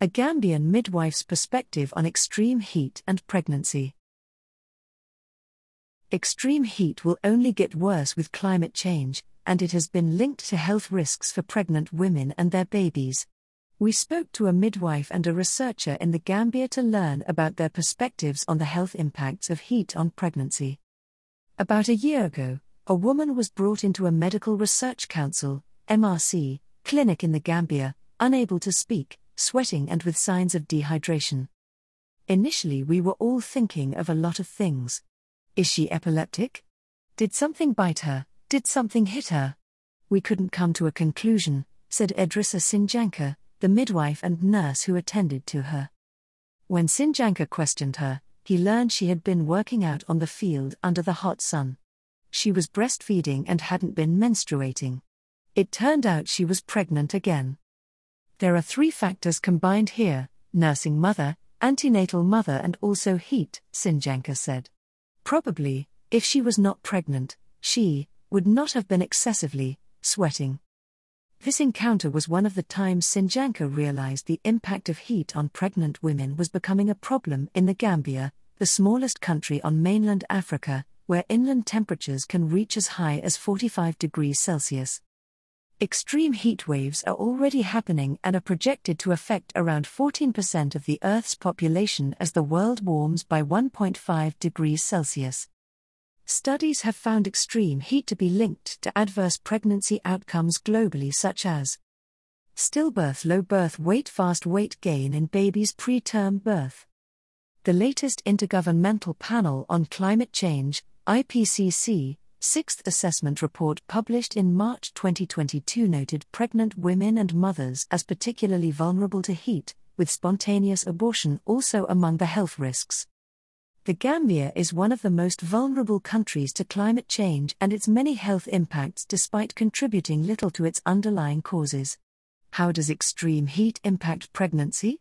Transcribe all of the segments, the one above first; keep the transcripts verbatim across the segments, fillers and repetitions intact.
A Gambian midwife's perspective on extreme heat and pregnancy. Extreme heat will only get worse with climate change, and it has been linked to health risks for pregnant women and their babies. We spoke to a midwife and a researcher in the Gambia to learn about their perspectives on the health impacts of heat on pregnancy. About a year ago, a woman was brought into a Medical Research Council (M R C) clinic in the Gambia, unable to speak, sweating and with signs of dehydration. Initially we were all thinking of a lot of things. Is she epileptic? Did something bite her? Did something hit her? We couldn't come to a conclusion, said Edrissa Sinjanka, the midwife and nurse who attended to her. When Sinjanka questioned her, he learned she had been working out on the field under the hot sun. She was breastfeeding and hadn't been menstruating. It turned out she was pregnant again. There are three factors combined here: nursing mother, antenatal mother and also heat, Sinjanka said. Probably, if she was not pregnant, she would not have been excessively sweating. This encounter was one of the times Sinjanka realized the impact of heat on pregnant women was becoming a problem in the Gambia, the smallest country on mainland Africa, where inland temperatures can reach as high as forty-five degrees Celsius. Extreme heat waves are already happening and are projected to affect around fourteen percent of the Earth's population as the world warms by one point five degrees Celsius. Studies have found extreme heat to be linked to adverse pregnancy outcomes globally, such as stillbirth, low birth weight, fast weight gain in babies preterm birth. The latest Intergovernmental Panel on Climate Change, I P C C, Sixth Assessment Report published in March twenty twenty-two noted pregnant women and mothers as particularly vulnerable to heat, with spontaneous abortion also among the health risks. The Gambia is one of the most vulnerable countries to climate change and its many health impacts despite contributing little to its underlying causes. How does extreme heat impact pregnancy?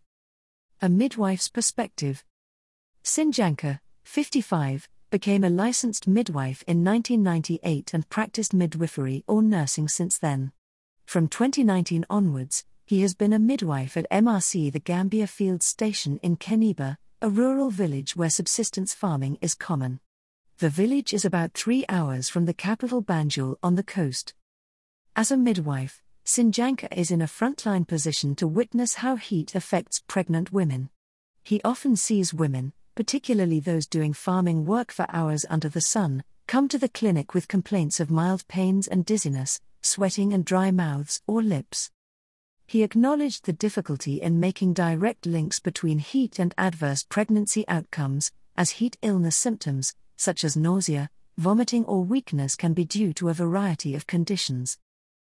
A midwife's perspective. Sinjanka, fifty-five, became a licensed midwife in nineteen ninety-eight and practiced midwifery or nursing since then. From twenty nineteen onwards, he has been a midwife at M R C, the Gambia Field Station in Keniba, a rural village where subsistence farming is common. The village is about three hours from the capital Banjul on the coast. As a midwife, Sinjanka is in a frontline position to witness how heat affects pregnant women. He often sees women, particularly those doing farming work for hours under the sun, come to the clinic with complaints of mild pains and dizziness, sweating and dry mouths or lips. He acknowledged the difficulty in making direct links between heat and adverse pregnancy outcomes, as heat illness symptoms, such as nausea, vomiting or weakness, can be due to a variety of conditions.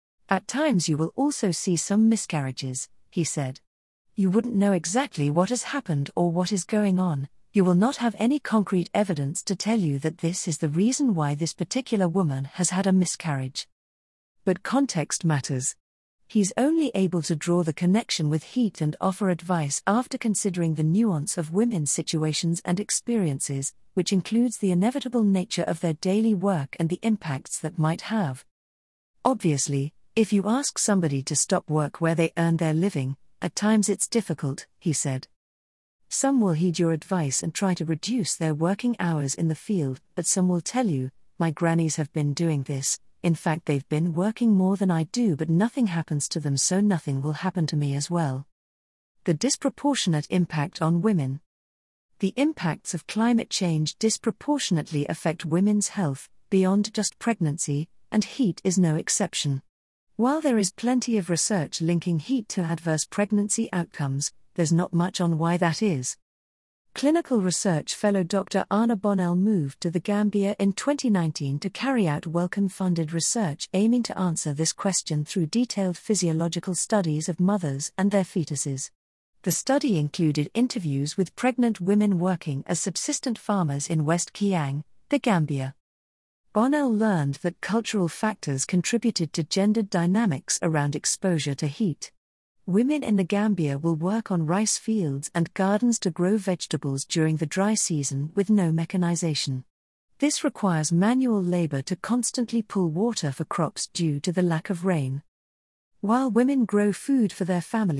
At times you will also see some miscarriages, he said. You wouldn't know exactly what has happened or what is going on. You will not have any concrete evidence to tell you that this is the reason why this particular woman has had a miscarriage. But context matters. He's only able to draw the connection with heat and offer advice after considering the nuance of women's situations and experiences, which includes the inevitable nature of their daily work and the impacts that might have. Obviously, if you ask somebody to stop work where they earn their living, at times it's difficult, he said. Some will heed your advice and try to reduce their working hours in the field, but some will tell you, my grannies have been doing this, in fact they've been working more than I do, but nothing happens to them, so nothing will happen to me as well. The disproportionate impact on women. The impacts of climate change disproportionately affect women's health, beyond just pregnancy, and heat is no exception. While there is plenty of research linking heat to adverse pregnancy outcomes, there's not much on why that is. Clinical research fellow Doctor Anna Bonnell moved to the Gambia in twenty nineteen to carry out Wellcome-funded research aiming to answer this question through detailed physiological studies of mothers and their fetuses. The study included interviews with pregnant women working as subsistent farmers in West Kiang, the Gambia. Bonnell learned that cultural factors contributed to gendered dynamics around exposure to heat. Women in the Gambia will work on rice fields and gardens to grow vegetables during the dry season with no mechanization. This requires manual labor to constantly pull water for crops due to the lack of rain. While women grow food for their families,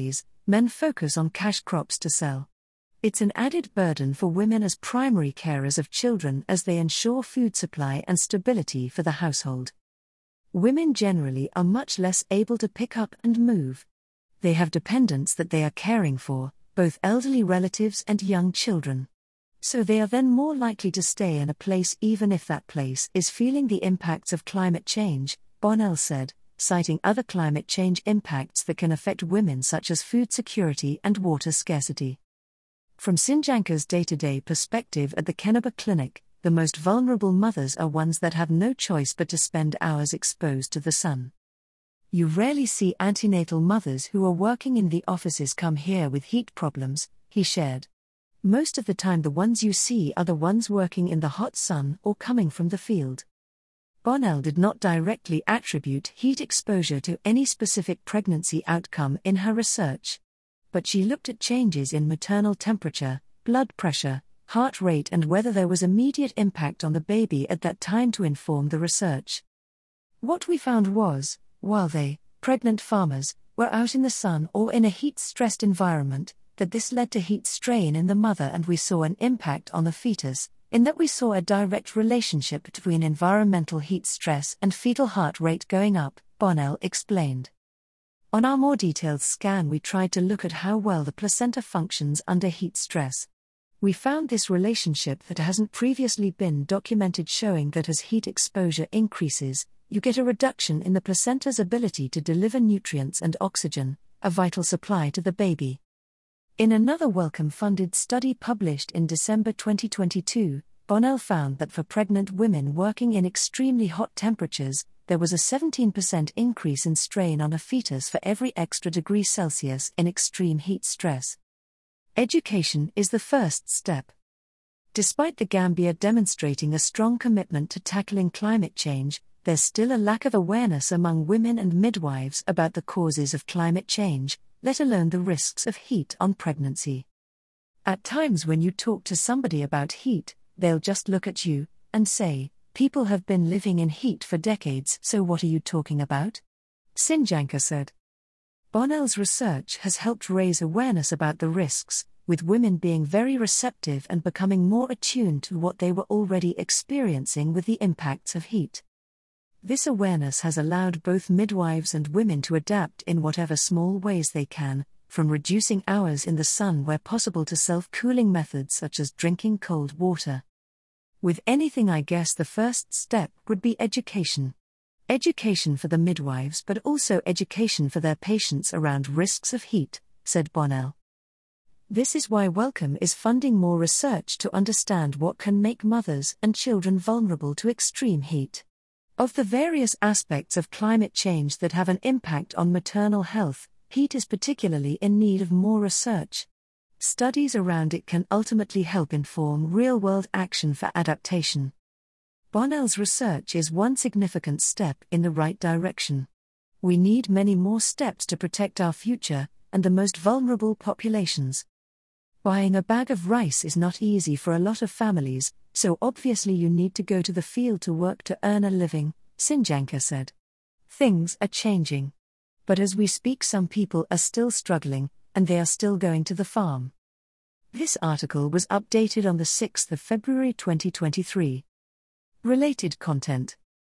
Men focus on cash crops to sell. It's an added burden for women as primary carers of children as they ensure food supply and stability for the household. Women generally are much less able to pick up and move. They have dependents that they are caring for, both elderly relatives and young children. So they are then more likely to stay in a place even if that place is feeling the impacts of climate change, Bonnell said, citing other climate change impacts that can affect women such as food security and water scarcity. From Sinjanka's day-to-day perspective at the Kenaba Clinic, the most vulnerable mothers are ones that have no choice but to spend hours exposed to the sun. You rarely see antenatal mothers who are working in the offices come here with heat problems, he shared. Most of the time the ones you see are the ones working in the hot sun or coming from the field. Bonnell did not directly attribute heat exposure to any specific pregnancy outcome in her research. But she looked at changes in maternal temperature, blood pressure, heart rate and whether there was immediate impact on the baby at that time to inform the research. What we found was, while they, pregnant farmers, were out in the sun or in a heat-stressed environment, that this led to heat strain in the mother and we saw an impact on the fetus, in that we saw a direct relationship between environmental heat stress and fetal heart rate going up, Bonnell explained. On our more detailed scan we tried to look at how well the placenta functions under heat stress. We found this relationship that hasn't previously been documented, showing that as heat exposure increases, you get a reduction in the placenta's ability to deliver nutrients and oxygen, a vital supply to the baby. In another Wellcome-funded study published in December twenty twenty-two, Bonnell found that for pregnant women working in extremely hot temperatures, there was a seventeen percent increase in strain on a fetus for every extra degree Celsius in extreme heat stress. Education is the first step. Despite the Gambia demonstrating a strong commitment to tackling climate change, there's still a lack of awareness among women and midwives about the causes of climate change, let alone the risks of heat on pregnancy. At times when you talk to somebody about heat, they'll just look at you and say, "People have been living in heat for decades, so what are you talking about?" Sinjanka said. Bonnell's research has helped raise awareness about the risks, with women being very receptive and becoming more attuned to what they were already experiencing with the impacts of heat. This awareness has allowed both midwives and women to adapt in whatever small ways they can, from reducing hours in the sun where possible to self-cooling methods such as drinking cold water. With anything, I guess the first step would be education. Education for the midwives, but also education for their patients around risks of heat, said Bonnell. This is why Wellcome is funding more research to understand what can make mothers and children vulnerable to extreme heat. Of the various aspects of climate change that have an impact on maternal health, heat is particularly in need of more research. Studies around it can ultimately help inform real-world action for adaptation. Bonnell's research is one significant step in the right direction. We need many more steps to protect our future and the most vulnerable populations. Buying a bag of rice is not easy for a lot of families, so obviously you need to go to the field to work to earn a living, Sinjanka said. Things are changing. But as we speak, some people are still struggling, and they are still going to the farm. This article was updated on the sixth of February twenty twenty-three. Related content.